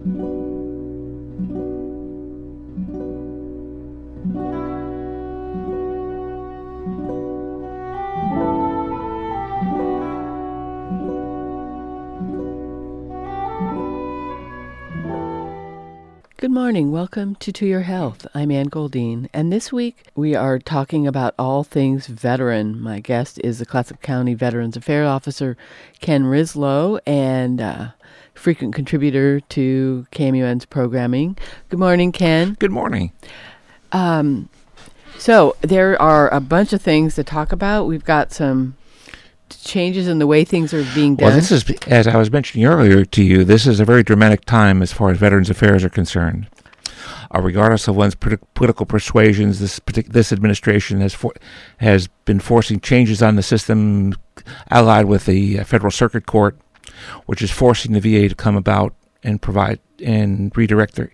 Good morning. Welcome to Your Health. I'm Ann Goldine, and this week we are talking about all things veteran. My guest is the Clatsop County Veterans Affairs Officer Ken Rislow, and frequent contributor to KMUN's programming. Good morning, Ken. Good morning. So there are a bunch of things to talk about. We've got some changes in the way things are being done. Well, this is, as I was mentioning earlier to you, this is a very dramatic time as far as Veterans Affairs are concerned. Regardless of one's political persuasions, this administration has been forcing changes on the system, allied with the Federal Circuit Court, which is forcing the VA to come about and provide and redirect their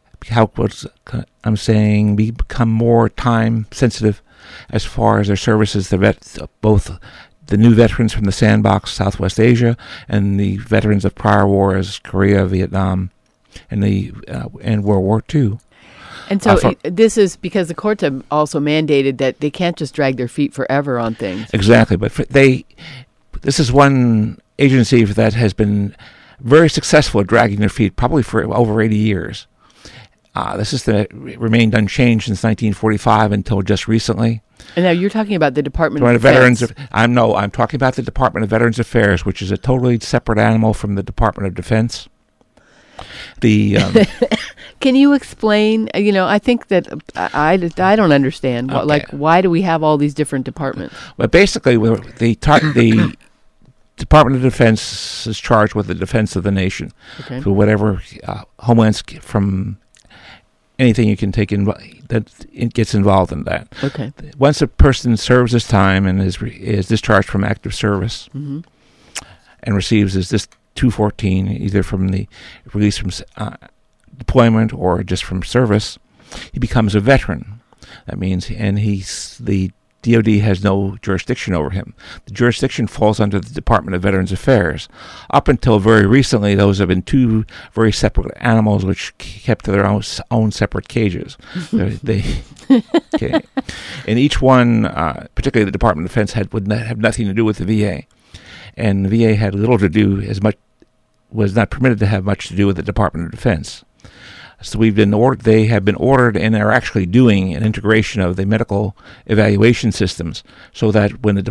become more time sensitive as far as their services. Both the new veterans from the Sandbox, Southwest Asia, and the veterans of prior wars, Korea, Vietnam, and World War II. And so this is because the courts have also mandated that they can't just drag their feet forever on things. Exactly, but this is one agency that has been very successful at dragging their feet, probably for over 80 years. This system remained unchanged since 1945 until just recently. And now you're talking about the Department of Defense. I'm talking about the Department of Veterans Affairs, which is a totally separate animal from the Department of Defense. Can you explain? I think that I don't understand. Okay. Why do we have all these different departments? Well, basically, the Department of Defense is charged with the defense of the nation, okay, for whatever homelands from anything you can take in that it gets involved in that. Okay. Once a person serves his time and is discharged from active service, mm-hmm, and receives his 214, either from the release from deployment or just from service, he becomes a veteran. That means, the DOD has no jurisdiction over him. The jurisdiction falls under the Department of Veterans Affairs. Up until very recently, those have been two very separate animals which kept their own separate cages. Okay. And each one, particularly the Department of Defense, would have nothing to do with the VA. And the VA had little to do, was not permitted to have much to do with the Department of Defense. So they have been ordered and are actually doing an integration of the medical evaluation systems, so that when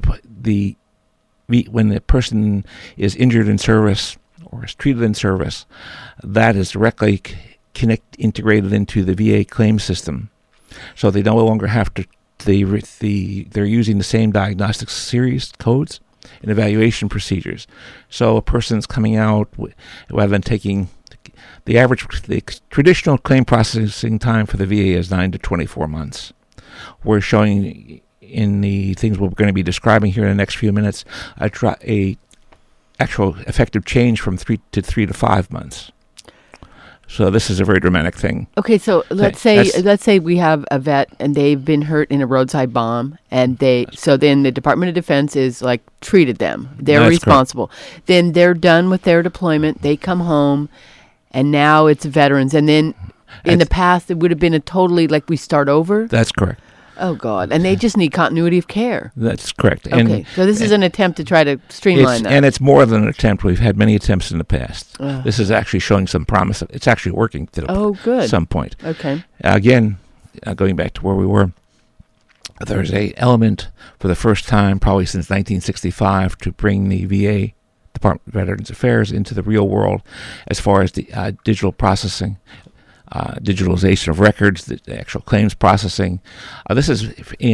the person is injured in service or is treated in service, that is directly integrated into the VA claim system. So they no longer have to. They're using the same diagnostic series codes and evaluation procedures. So a person's coming out rather than taking. The traditional claim processing time for the VA is 9 to 24 months. We're showing in the things we're going to be describing here in the next few minutes a actual effective change from 3 to 5 months. So this is a very dramatic thing. Okay, so let's say we have a vet and they've been hurt in a roadside bomb, and so then the Department of Defense is treated them. They're responsible. Correct. Then they're done with their deployment. They come home. And now it's veterans. And then in the past, it would have been a totally we start over? That's correct. Oh, God. And they just need continuity of care. That's correct. Okay. So this is an attempt to try to streamline that. And it's more than an attempt. We've had many attempts in the past. This is actually showing some promise. It's actually working to some point. Okay. Again, going back to where we were, there's a element for the first time, probably since 1965, to bring the VA Department of Veterans Affairs into the real world as far as the digital processing, digitalization of records, the actual claims processing. This is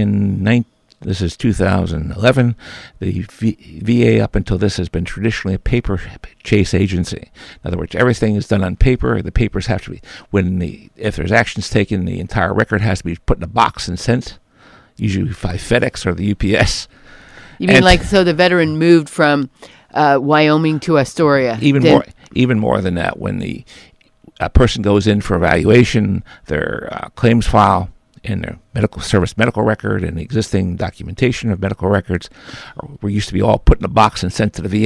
2011. The VA up until this has been traditionally a paper chase agency. In other words, everything is done on paper. The papers have to be, if there's actions taken, the entire record has to be put in a box and sent, usually by FedEx or the UPS. You mean so the veteran moved from Wyoming to Astoria? Even more than that, when a person goes in for evaluation, their claims file and their medical record and the existing documentation of medical records used to be all put in a box and sent to the VA.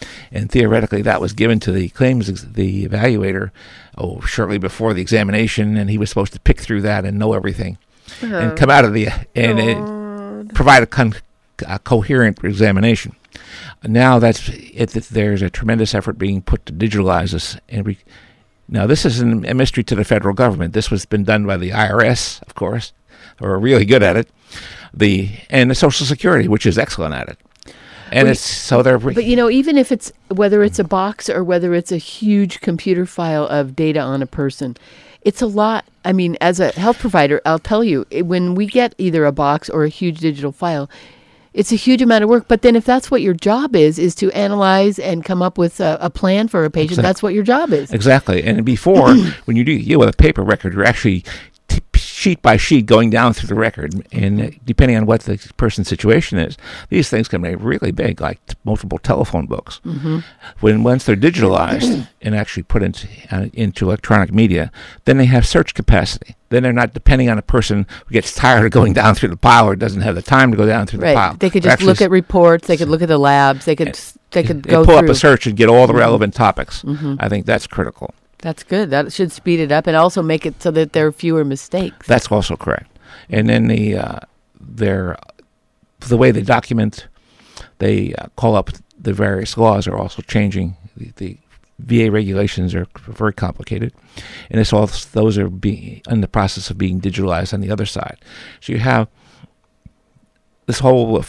And theoretically, that was given to the the evaluator, shortly before the examination, and he was supposed to pick through that and know everything, and come out of provide a coherent examination. Now there's a tremendous effort being put to digitalize this, and now this isn't a mystery to the federal government. This was been done by the IRS, of course, who are really good at it, and the Social Security, which is excellent at it. And But even if whether it's a box or whether it's a huge computer file of data on a person, it's a lot. I mean, as a health provider, I'll tell you, when we get either a box or a huge digital file, it's a huge amount of work. But then if that's what your job is to analyze and come up with a plan for a patient, exactly. That's what your job is. Exactly. And before, when you deal with a paper record, you're actually sheet by sheet going down through the record, and depending on what the person's situation is, these things can be really big, like multiple telephone books. Mm-hmm. Once they're digitalized and actually put into electronic media, then they have search capacity. Then they're not depending on a person who gets tired of going down through the pile or doesn't have the time to go down through the pile. They could just look at reports. They could look at the labs. They could go pull through. Up a search and get all the relevant topics. Mm-hmm. I think that's critical. That's good. That should speed it up and also make it so that there are fewer mistakes. That's also correct. And then the way they document, they call up the various laws are also changing. The VA regulations are very complicated, and those are in the process of being digitalized on the other side. So you have this whole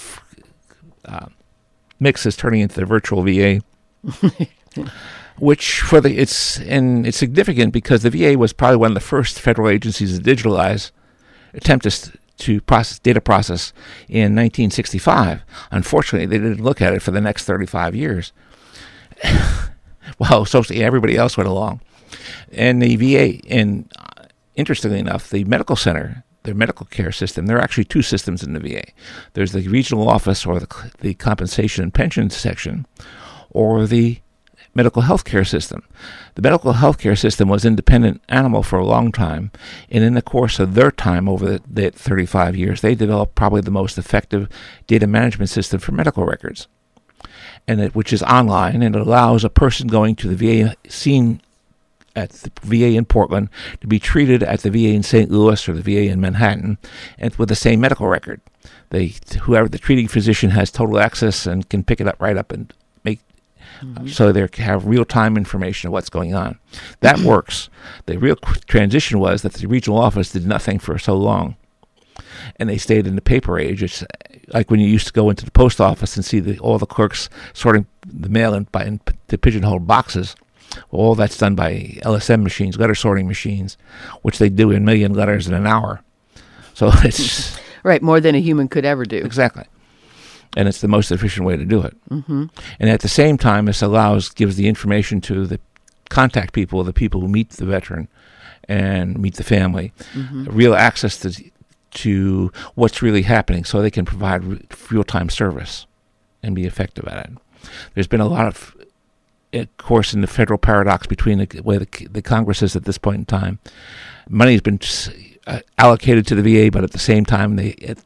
mix is turning into the virtual VA. Which it's significant because the VA was probably one of the first federal agencies to attempt to data process in 1965. Unfortunately, they didn't look at it for the next 35 years. Well, so everybody else went along. And the VA, and interestingly enough, the medical center, their medical care system, there are actually two systems in the VA. There's the regional office or the compensation and pension section, or the medical health care system. The medical health care system was independent animal for a long time, and in the course of their time over the 35 years, they developed probably the most effective data management system for medical records, which is online, and it allows a person going to the VA scene at the VA in Portland to be treated at the VA in St. Louis or the VA in Manhattan, and with the same medical record. Whoever the treating physician has total access and can pick it up right up and make. Mm-hmm. So they have real-time information of what's going on. That works. The real transition was that the regional office did nothing for so long, and they stayed in the paper age. It's like when you used to go into the post office and see all the clerks sorting the mail in the pigeonholed boxes. All that's done by LSM machines, letter sorting machines, which they do 1 million letters in an hour. So it's... Right, more than a human could ever do. Exactly. And it's the most efficient way to do it. Mm-hmm. And at the same time, this gives the information to the contact people, the people who meet the veteran and meet the family, real access to what's really happening so they can provide real-time service and be effective at it. There's been a lot of course, in the federal paradox between the way the Congress is at this point in time. Money has been allocated to the VA, but at the same time, they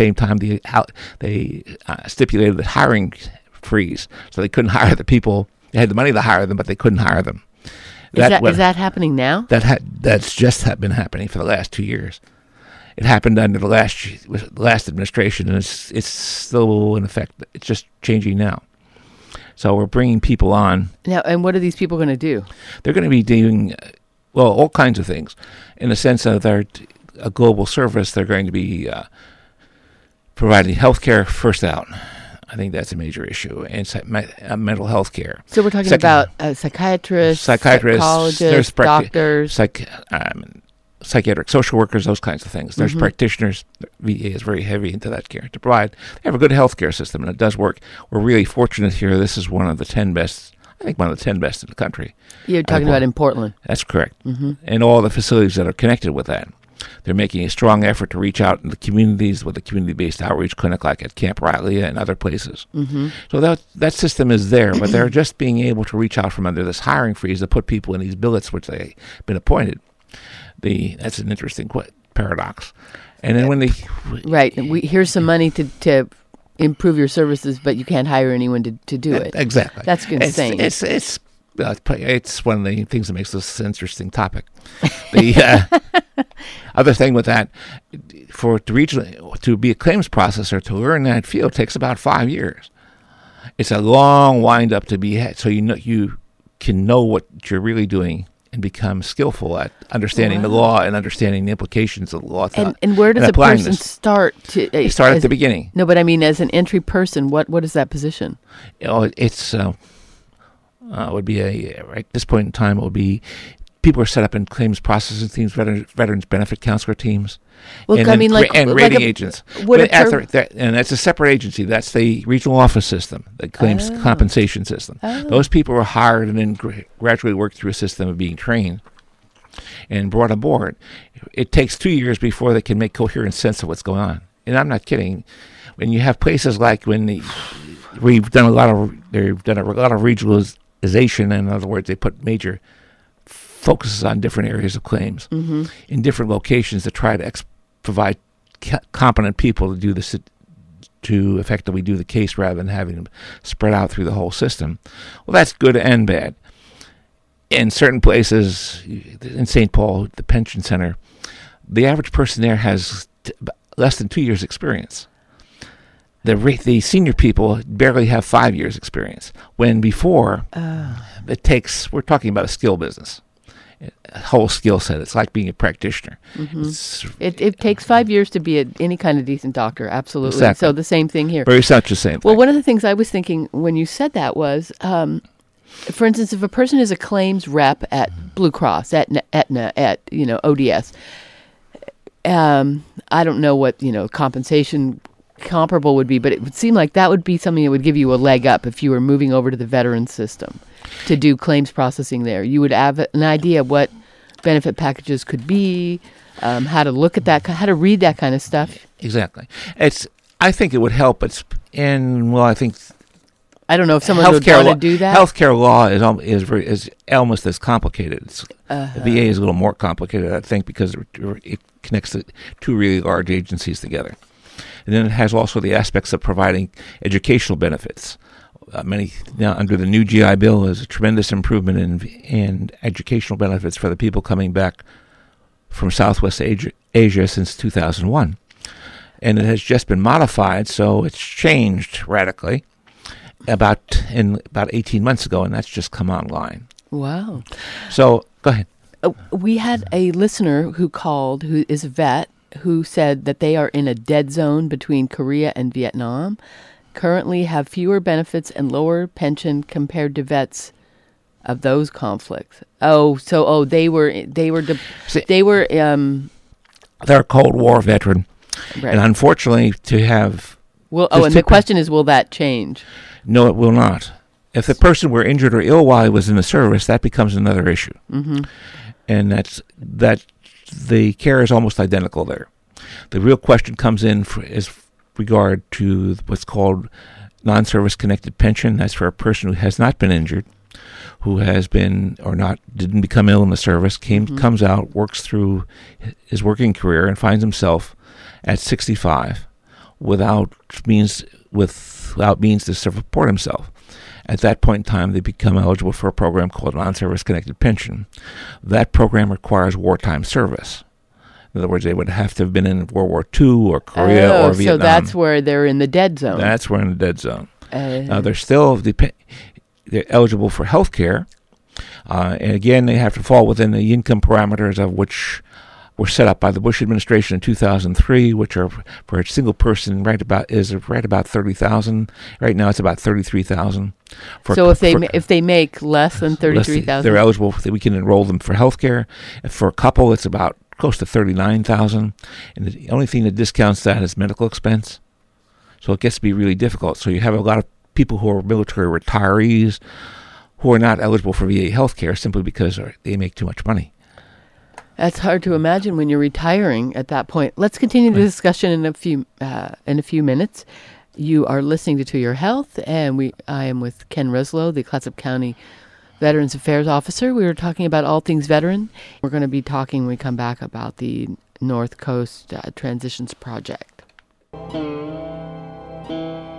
stipulated the hiring freeze, so they couldn't hire the people. They had the money to hire them, but they couldn't hire them. Is that happening now? That's just been happening for the last 2 years. It happened under the last administration, and it's still in effect. It's just changing now. So we're bringing people on. Now, and what are these people going to do? They're going to be doing, all kinds of things. In the sense of they're a global service, they're going to be providing health care first out. I think that's a major issue. And mental health care. So we're talking about psychiatrists, psychologists, doctors. Psychiatric social workers, those kinds of things. Nurse practitioners. VA is very heavy into that care to provide. They have a good health care system, and it does work. We're really fortunate here. This is one of the 10 best, I think one of the 10 best in the country. You're talking about in Portland. That's correct. And all the facilities that are connected with that. They're making a strong effort to reach out in the communities with a community-based outreach clinic like at Camp Riley and other places. So that system is there, but they're just being able to reach out from under this hiring freeze to put people in these billets which they've been appointed. That's an interesting paradox. And then when here's some money to improve your services, but you can't hire anyone to do it. Exactly. That's insane. It's one of the things that makes this an interesting topic. The other thing with that, to be a claims processor, to learn that field takes about 5 years. It's a long wind up to be so you can know what you're really doing and become skillful at understanding the law and understanding the implications of the law. And where does a person start? You start at the beginning. No, but I mean, as an entry person, what is that position? It's would be at this point in time, it would be people are set up in claims processing teams, veterans benefit counselor teams, and rating agents. And that's a separate agency. That's the regional office system, the claims compensation system. Those people are hired and then gradually work through a system of being trained and brought aboard. It takes 2 years before they can make coherent sense of what's going on. And I'm not kidding. When you have places like they've done a lot of regionalization. In other words, they put major focuses on different areas of claims in different locations to try to provide competent people to do this, to effectively do the case rather than having them spread out through the whole system. Well, that's good and bad. In certain places, in St. Paul, the pension center, the average person there has less than 2 years' experience. The senior people barely have 5 years' experience. When before, we're talking about a skill business, a whole skill set. It's like being a practitioner. It takes 5 years to be any kind of decent doctor, absolutely. Exactly. So the same thing here. Very much the same thing. Well, one of the things I was thinking when you said that was, for instance, if a person is a claims rep at Blue Cross, at Aetna, at ODS, I don't know what compensation comparable would be, but it would seem like that would be something that would give you a leg up if you were moving over to the veteran system to do claims processing there. You would have an idea of what benefit packages could be, how to look at that, how to read that kind of stuff. Exactly. I think it would help. I think I don't know if someone would want to do that. Healthcare law is almost as complicated. The VA is a little more complicated, I think, because it connects the two really large agencies together. And then it has also the aspects of providing educational benefits. Now under the new GI Bill, there's a tremendous improvement in educational benefits for the people coming back from Southwest Asia since 2001. And it has just been modified, so it's changed radically about 18 months ago, and that's just come online. Wow. So go ahead. We had a listener who called, who is a vet, who said that they are in a dead zone between Korea and Vietnam, currently have fewer benefits and lower pension compared to vets of those conflicts. They're a Cold War veteran, right. And unfortunately, to have the question is, will that change? No, it will not. If the person were injured or ill while he was in the service, that becomes another issue, and that the care is almost identical there. The real question comes in as regard to what's called non-service connected pension. That's for a person who has not been injured, who has been didn't become ill in the service, comes out, works through his working career, and finds himself at 65 without means to support himself. At that point in time, they become eligible for a program called non-service connected pension. That program requires wartime service. In other words, they would have to have been in World War II or Korea or Vietnam. So that's where they're in the dead zone. That's where in the dead zone. Now, they're eligible for health care. And again, they have to fall within the income parameters of which were set up by the Bush administration in 2003, which are for a single person right about $30,000. Right now, it's about $33,000. So if they make less than $33,000, they're eligible. We can enroll them for health care. For a couple, it's about close to $39,000, and the only thing that discounts that is medical expense. So it gets to be really difficult. So you have a lot of people who are military retirees who are not eligible for VA health care simply because they make too much money. That's hard to imagine when you're retiring at that point. Let's continue the discussion in a few minutes. You are listening to Your Health, and I am with Ken Reslow, the Clatsop County Veterans Affairs Officer. We were talking about all things veteran. We're going to be talking when we come back about the North Coast Transitions Project.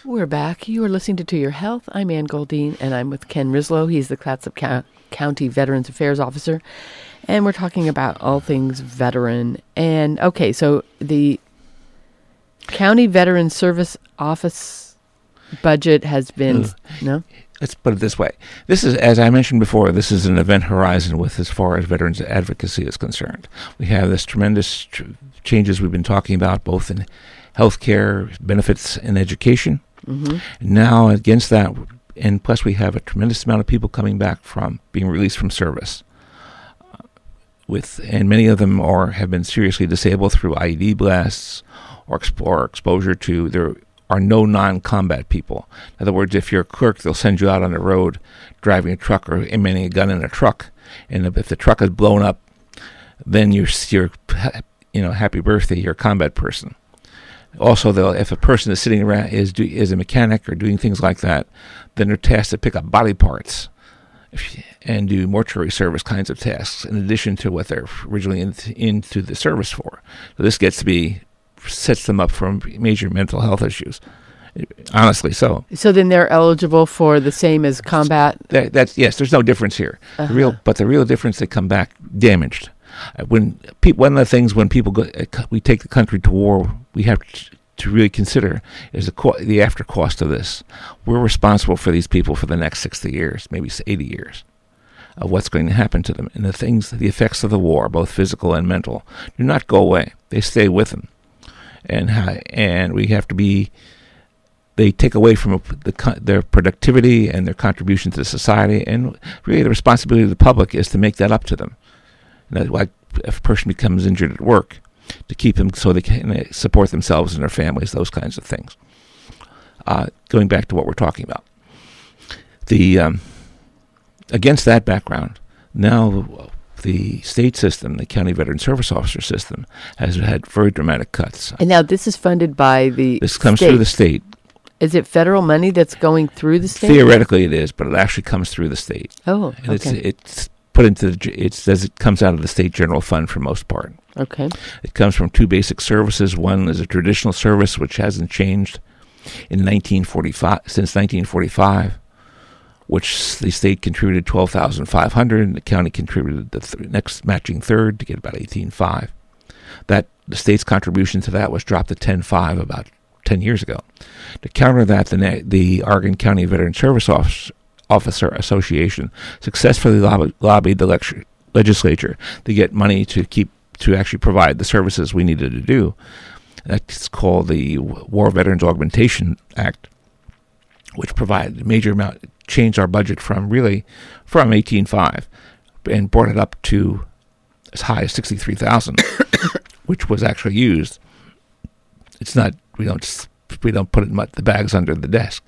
We're back. You are listening to Your Health. I'm Ann Goldine, and I'm with Ken Rislow. He's the Clatsop County Veterans Affairs Officer, and we're talking about all things veteran. And, okay, so the County Veteran Service Office budget has been... No? Let's put it this way. This is, as I mentioned before, this is an event horizon with as far as veterans advocacy is concerned. We have this tremendous changes we've been talking about, both in healthcare, benefits, and education. Mm-hmm. Now, against that, and plus we have a tremendous amount of people coming back from being released from service. And many of them have been seriously disabled through IED blasts or exposure to there are no non-combat people. In other words, if you're a clerk, they'll send you out on the road driving a truck or aiming a gun in a truck, and if the truck is blown up, then you're happy birthday, you're a combat person. Also, if a person is sitting around is a mechanic or doing things like that, then they're tasked to pick up body parts and do mortuary service kinds of tasks in addition to what they're originally into the service for. So this sets them up for major mental health issues. Honestly, so. So then they're eligible for the same as combat? Yes, there's no difference here. Uh-huh. But the real difference, they come back damaged. One of the things when we take the country to war, we have to really consider is the after cost of this. We're responsible for these people for the next 60 years, maybe 80 years, of what's going to happen to them. And the effects of the war, both physical and mental, do not go away. They stay with them. And we have to they take away from their productivity and their contribution to society, and really the responsibility of the public is to make that up to them. Like if a person becomes injured at work, to keep them so they can support themselves and their families, those kinds of things. Going back to what we're talking about. Against that background, now the state system, the County Veteran Service Officer system, has had very dramatic cuts. And now this is funded by the This comes through the state. Is it federal money that's going through the state? Theoretically it is, but it actually comes through the state. Oh, and okay. It's put into it says it comes out of the state general fund for most part. Okay. It comes from two basic services. One is a traditional service, which hasn't changed since 1945, which the state contributed $12,500, and the county contributed the next matching third to get about $18,500. That the state's contribution to that was dropped to $10,500 about 10 years ago. To counter that, the Oregon County Veteran Service Officer Association successfully lobbied the legislature to get money to actually provide the services we needed to do. That's called the War Veterans Augmentation Act, which provided a major amount, changed our budget from $18,500 and brought it up to as high as $63,000, which was actually used. It's not we don't put it in the bags under the desk.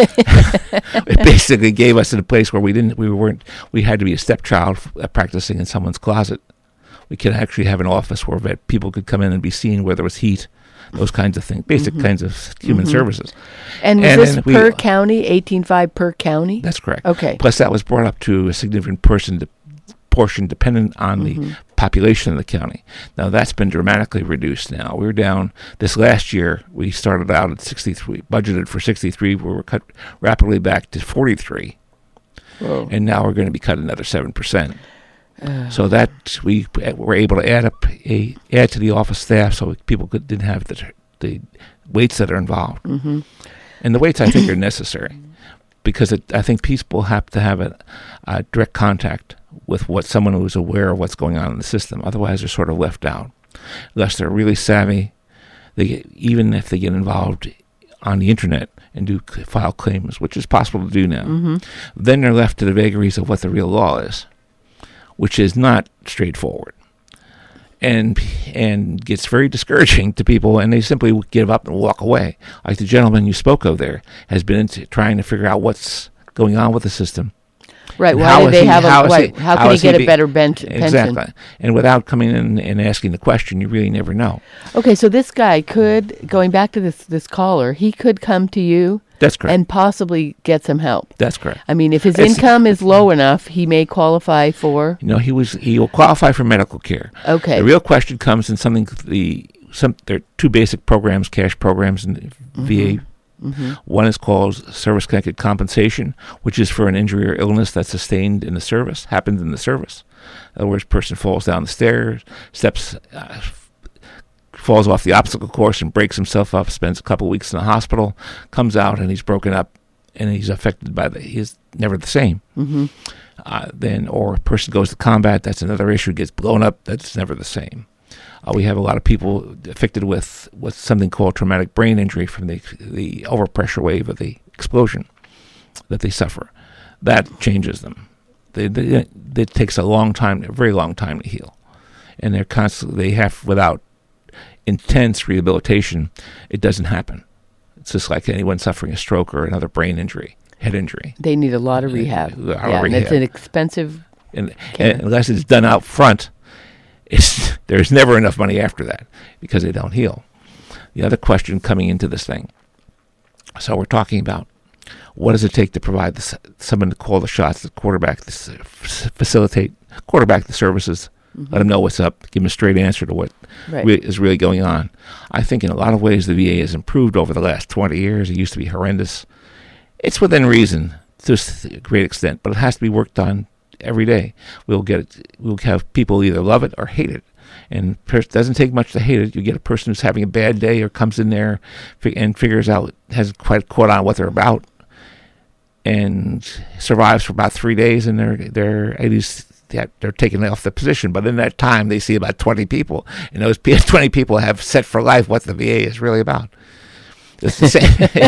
It basically gave us in a place where we had to be a stepchild practicing in someone's closet. We could actually have an office where people could come in and be seen where there was heat, those kinds of things, basic kinds of human services. And was this per county, $18,500 per county? That's correct. Okay. Plus that was brought up to a significant portion dependent on the population of the county. Now that's been dramatically reduced now. We're down, this last year, we started out at 63, budgeted for 63, we were cut rapidly back to 43. Whoa. And now we're going to be cut another 7%. So that we were able to add to the office staff so people didn't have the weights that are involved. Mm-hmm. And the weights I think are necessary because I think people have to have a direct contact with someone who's aware of what's going on in the system. Otherwise, they're sort of left out. Unless they're really savvy, even if they get involved on the internet and file claims, which is possible to do now, then they're left to the vagaries of what the real law is, which is not straightforward, and gets very discouraging to people, and they simply give up and walk away. Like the gentleman you spoke of there has been trying to figure out what's going on with the system. Right. How can he get a better pension? Exactly. And without coming in and asking the question, you really never know. Okay, so this guy going back to this caller, he could come to you. That's correct. And possibly get some help. That's correct. I mean, if his income is low enough, he may qualify for... No, he will qualify for medical care. Okay. The real question comes in there are two basic programs, cash programs in VA One is called service-connected compensation, which is for an injury or illness that's sustained in the service, happens in the service. In other words, person falls down the stairs, falls off the obstacle course and breaks himself up, spends a couple of weeks in the hospital, comes out and he's broken up and he's affected by he's never the same. Or a person goes to combat, that's another issue, gets blown up, that's never the same. We have a lot of people affected with something called traumatic brain injury from the overpressure wave of the explosion that they suffer. That changes them. It takes a very long time to heal. And without intense rehabilitation, it doesn't happen. It's just like anyone suffering a stroke or another brain injury, head injury. They need a lot of rehab. And it's an expensive and unless it's done out front, there's never enough money after that because they don't heal. The other question coming into this thing, so we're talking about what does it take to provide someone to call the shots, the quarterback, quarterback the services, let them know what's up, give them a straight answer to what is really going on. I think in a lot of ways the VA has improved over the last 20 years. It used to be horrendous. It's within reason to a great extent, but it has to be worked on every day. We'll have people either love it or hate it. And it doesn't take much to hate it. You get a person who's having a bad day or comes in there and figures out, hasn't quite caught on what they're about, and survives for about 3 days, and they're taken off the position. But in that time, they see about 20 people, and those 20 people have set for life what the VA is really about. They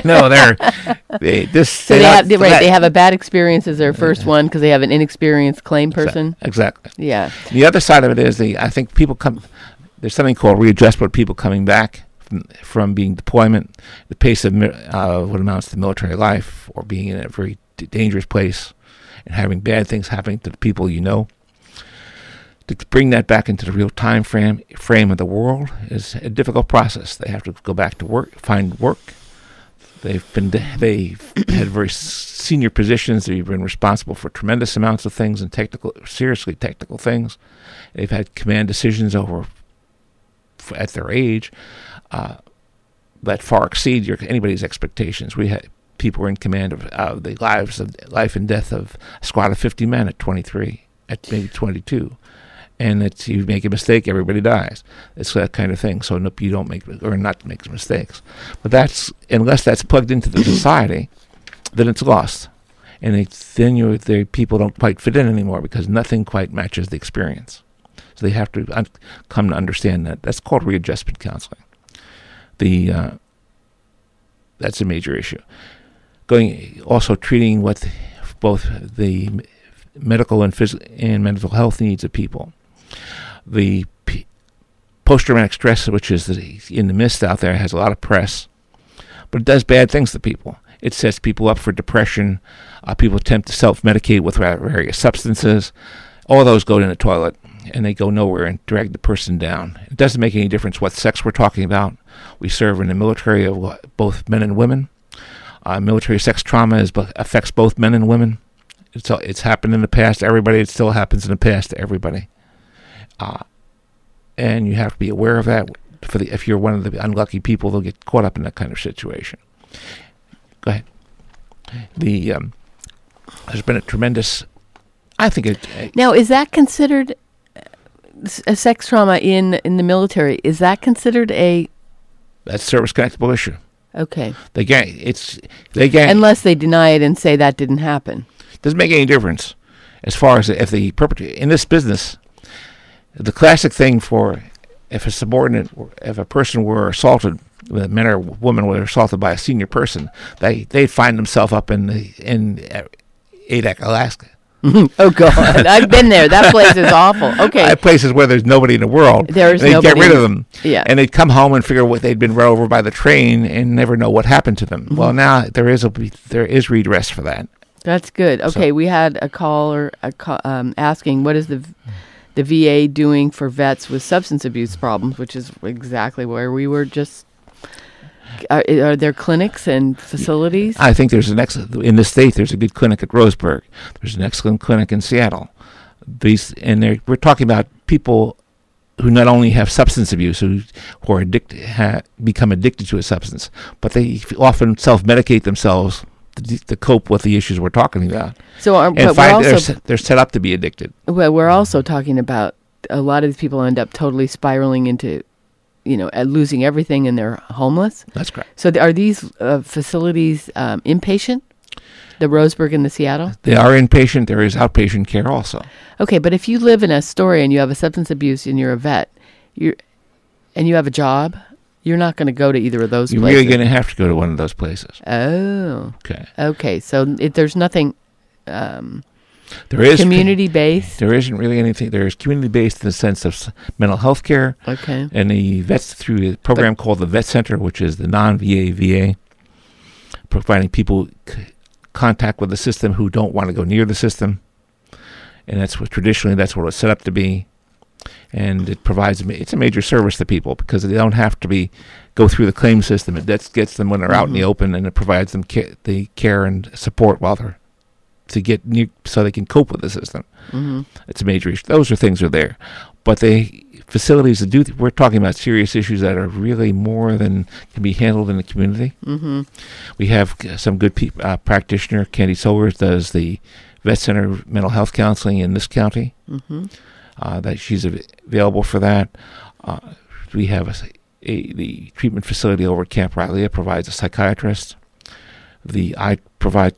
have a bad experience as their first one because they have an inexperienced claim person. Exactly. Yeah. The other side of it is I think people there's something called readjustment. People coming back from being deployment, the pace of what amounts to military life, or being in a very dangerous place and having bad things happening to the people you know. To bring that back into the real time frame of the world is a difficult process. They have to go back to work, find work. They've had very senior positions. They've been responsible for tremendous amounts of things and seriously technical things. They've had command decisions at their age that far exceed anybody's expectations. We had people were in command of the life and death of a squad of 50 men at 23, at maybe 22. And you make a mistake, everybody dies. It's that kind of thing. So you don't not make mistakes. But unless that's plugged into the society, then it's lost. And then people don't quite fit in anymore because nothing quite matches the experience. So they have to come to understand that. That's called readjustment counseling. That's a major issue. Also treating both the medical and mental health needs of people. The post-traumatic stress, which is in the mist out there, has a lot of press, but it does bad things to people. It sets people up for depression. People attempt to self-medicate with various substances. All those go in the toilet, and they go nowhere and drag the person down. It doesn't make any difference what sex we're talking about. We serve in the military of both men and women. Military sex trauma affects both men and women. It's happened in the past to everybody. It still happens in the past to everybody. And you have to be aware of that. If you're one of the unlucky people, they'll get caught up in that kind of situation. Go ahead. There's been a tremendous. I think now, is that considered a sex trauma in the military? Is that considered that's service connectable issue? Okay. Unless they deny it and say that didn't happen. Doesn't make any difference as far as if the perpetrator in this business. The classic thing if a person were assaulted, a man or woman were assaulted by a senior person, they'd find themselves up in Adak, Alaska. Oh God, I've been there. That place is awful. Okay, that place is where there's nobody in the world. They'd get rid of them. Yeah, and they'd come home and figure they'd been run over by the train and never know what happened to them. Mm-hmm. Well, now there is redress for that. That's good. Okay, we had a caller asking what is the VA doing for vets with substance abuse problems, which is exactly where we were just. Are there clinics and facilities? I think there's in the state. There's a good clinic at Roseburg. There's an excellent clinic in Seattle. We're talking about people who not only have substance abuse, who are become addicted to a substance, but they often self-medicate themselves to cope with the issues we're talking about. So, and find they're set up to be addicted. Well, we're also talking about a lot of these people end up totally spiraling into, losing everything, and they're homeless. That's correct. So are these facilities inpatient? The Roseburg and the Seattle? They are inpatient. There is outpatient care also. Okay, but if you live in Astoria and you have a substance abuse and you're a vet, and you have a job, you're not going to go to either of those places. You're really going to have to go to one of those places. Oh. Okay. Okay, so there's nothing there is community-based? There isn't really anything. There is community-based in the sense of mental health care. Okay. And the vets through a program called the Vet Center, which is the non-VA VA, providing people contact with the system who don't want to go near the system. And that's what it's set up to be. And it provides, it's a major service to people because they don't have to go through the claim system. It gets them when they're out in the open, and it provides them the care and support while they're to get near, so they can cope with the system. Mm-hmm. It's a major issue. Those things are there, but the facilities that do. We're talking about serious issues that are really more than can be handled in the community. Mm-hmm. We have some good practitioner. Candy Solers does the Vet Center mental health counseling in this county. Mm-hmm. That she's available for that. We have the treatment facility over at Camp Riley provides a psychiatrist. I provide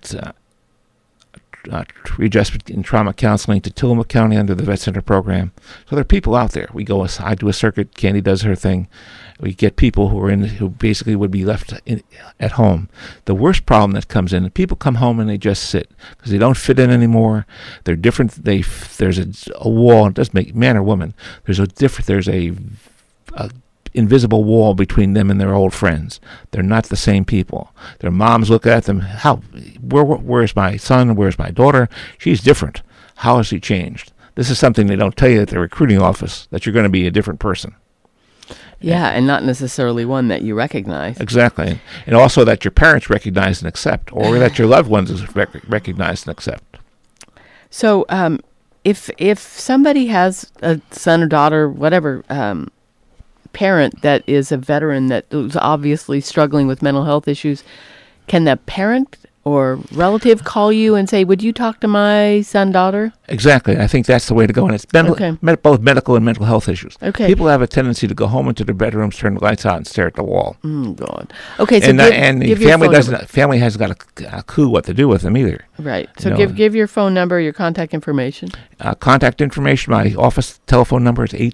readjustment and trauma counseling to Tillamook County under the Vet Center program. So there are people out there. I do a circuit. Candy does her thing. We get people who basically would be left at home. The worst problem that comes in, people come home and they just sit because they don't fit in anymore. They're different. There's a wall. It doesn't make man or woman. There's a invisible wall between them and their old friends. They're not the same people. Their moms look at them. Where's my son? Where's my daughter? She's different. How has she changed? This is something they don't tell you at the recruiting office, that you're going to be a different person. Yeah, and not necessarily one that you recognize. Exactly. And also that your parents recognize and accept, or that your loved ones recognize and accept. So if somebody has a son or daughter, whatever, parent that is a veteran that is obviously struggling with mental health issues, can the parent or relative call you and say, would you talk to my son, daughter? Exactly. I think that's the way to go. And it's both medical and mental health issues. Okay. People have a tendency to go home into their bedrooms, turn the lights out, and stare at the wall. God. Okay, so the family hasn't got a clue what to do with them either. Right. So give your phone number, your contact information. Contact information, my office telephone number is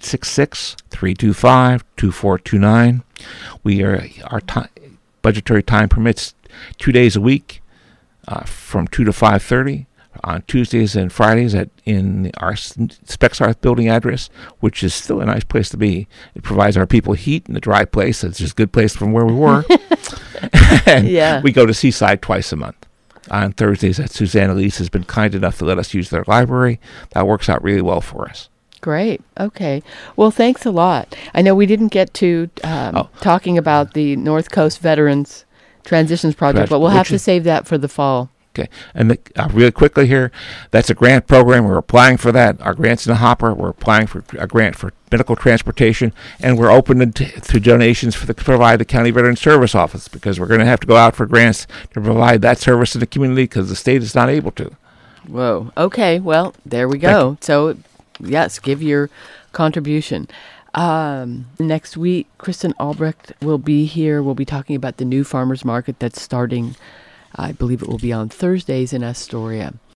866-325-2429. Our budgetary time permits 2 days a week. From 2 to 5:30 on Tuesdays and Fridays in our Spexarth building address, which is still a nice place to be. It provides our people heat in a dry place. It's just a good place from where we were. And we go to Seaside twice a month. On Thursdays, that Susanna Lease has been kind enough to let us use their library. That works out really well for us. Great. Okay. Well, thanks a lot. I know we didn't get to talking about the North Coast Veterans Transitions Project, but we'll have to save that for the fall. Okay. And really quickly here, that's a grant program. We're applying for that. Our grant's in the hopper. We're applying for a grant for medical transportation, and we're open to donations to provide the County Veteran Service Office, because we're going to have to go out for grants to provide that service to the community because the state is not able to. Whoa. Okay. Well, there we go. So, yes, give your contribution. Next week, Kristen Albrecht will be here. We'll be talking about the new farmers market that's starting. I believe it will be on Thursdays in Astoria.